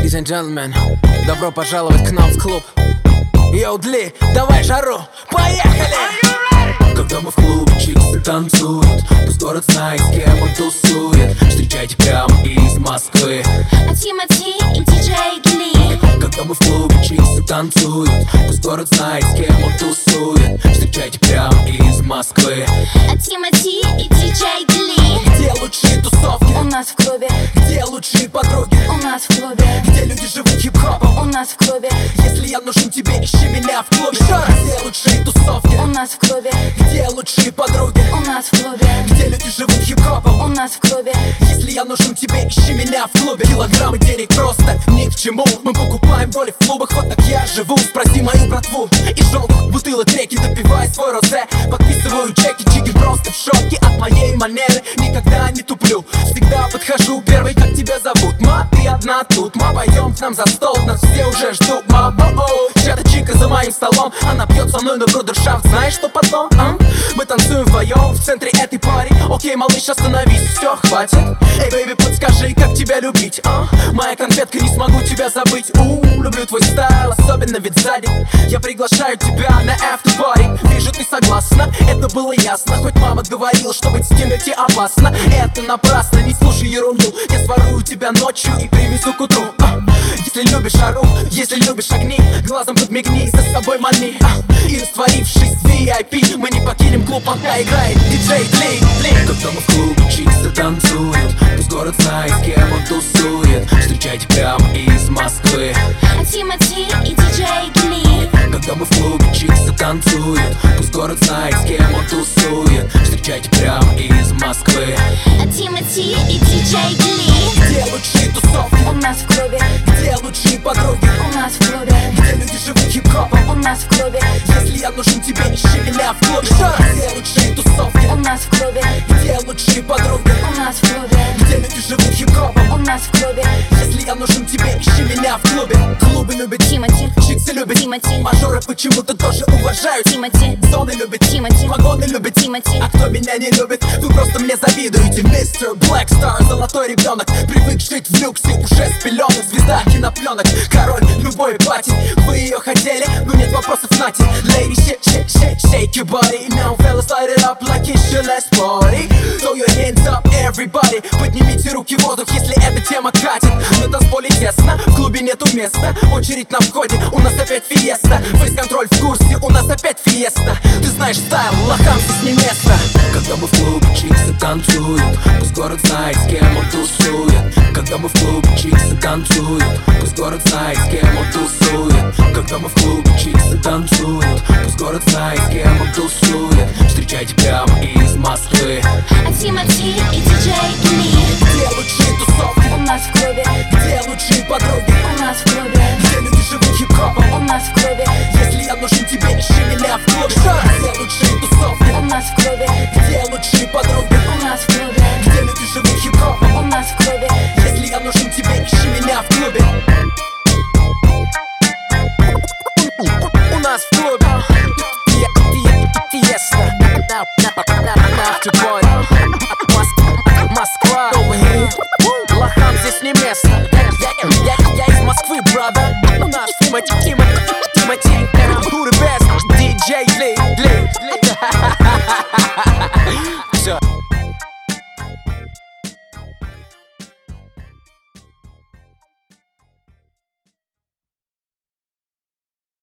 Ladies and gentlemen, добро пожаловать к нам в клуб. Йоу, Дли, давай жару, поехали! Когда мы в клубе, чиксы танцуют, пусть город знает, с кем он тусует. Встречайте прямо из Москвы Тимати и диджей Дли. Когда мы в клубе, чиксы танцуют, пусть город знает, с кем он тусует. Встречайте прямо из Москвы Тимати и диджей Дли. Где лучшие тусовки? У нас в клубе. Где лучшие подруги? У нас в клубе. Где люди живут хип-хопом? У нас в клубе. Если я нужен тебе, ищи меня в клубе. Где лучшие тусовки? У нас в клубе. Где лучшие подруги? У нас в клубе. Где люди живут хип-хопом? У нас в клубе. Если я нужен тебе, ищи меня в клубе. Килограммы денег просто ни к чему. Мы покупаем доли в клубах, вот так я живу. Спроси мою братву. Из желтых бутылок реки допивай свой розе. Подписываю чеки, чики просто в шоке от моей манеры. Никогда не туплю, всегда подхожу первый. Как тебя зовут? Ма, ты одна тут. Ма, пойдем к нам за стол, нас все уже ждут. Ма, о-о, чья-то чика за моим столом. Она пьет со мной на брудершафт. Знаешь, что потом? Мы танцуем вдвоем в центре этой пари. Окей, малыш, остановись, все, хватит. Эй, бэйби, подскажи, как тебя любить, Моя конфетка, не смогу тебя забыть. Люблю твой стайл, особенно ведь сзади. Я приглашаю тебя на after party. Вижу, ты согласна, это было ясно. Хоть мама говорила, что быть с Тимати опасно. Это напрасно, не слушай ерунду. Я сворую тебя ночью и привезу к утру. Если любишь жару, если любишь огни, глазом подмигни, за собой мани. И растворившись в VIP, мы не покинем клуб, пока играет диджей Дли. Когда мы в клубе, чиксы танцуют, пусть город знает, с кем он тусует. Встречайте прямо из Москвы Тимати и диджей Дли. Когда мы в клубе, чиксы танцуют, пусть город знает, с кем он тусует. Встречайте прямо из Москвы Тимати и диджей Дли. Где лучшие тусовки? У нас в клубе. Где лучшие подруги? У нас в клубе. Где люди живут хип-хопом? У нас в клубе. Если я нужен тебе, ищи меня в клубе. Где лучшие тусовки? У нас в клубе. Где лучшие подруги? У нас в клубе. Где люди живут хип-хопом? У нас в клубе. Если я нужен тебе, ищи меня в клубе. Клубы любят Тимати. чиксы любят Тимати. Мажоры почему-то тоже уважают Тимати. Зоны любят Тимати. Вагоны любят Тимати. А кто меня не любит, вы просто мне завидуете. Мистер Блэкстар, золотой ребенок, привык жить в люксе, уже с пеленок. Звезда кинопленок, король любой пати. Вы ее хотели, но нет вопросов, нате. Lady, shake your body. Now fellas, light it up like it's your last party. Throw your hands up, everybody. Поднимите руки в воздух, если эта тема катит. На танцполе тесно, в клубе нету места. Очередь на входе, у нас опять фиеста. Фейс-контроль в курсе, у нас опять фиеста. Ты знаешь стайл, лохам здесь не место. Когда мы в клубе, чиксы танцуют, пусть город знает, с кем он тусует. Когда мы в клубе, чиксы танцуют, пусть город знает, с кем он тусует. Когда мы в клубе, чиксы танцуют, пусть город знает, с кем он тусует. Встречайте прямо из Москвы Тимати и диджей Дли. Где лучшие тусовки? У нас в клубе. Где лучшие подруги? У нас в клубе. Где люди живут хип-хопом? У нас в клубе. Если я нужен тебе, ищи меня в клубе. Где лучшие тусовки? У нас в клубе. Где лучшие подруги? У нас в клубе. Где люди живут хип-хопом? У нас в клубе. Если я нужен тебе, ищи меня в клубе. У нас в клубе фиеста. After party. Москва. Лохам здесь не место. Я из Москвы, брата. У нас Тимати.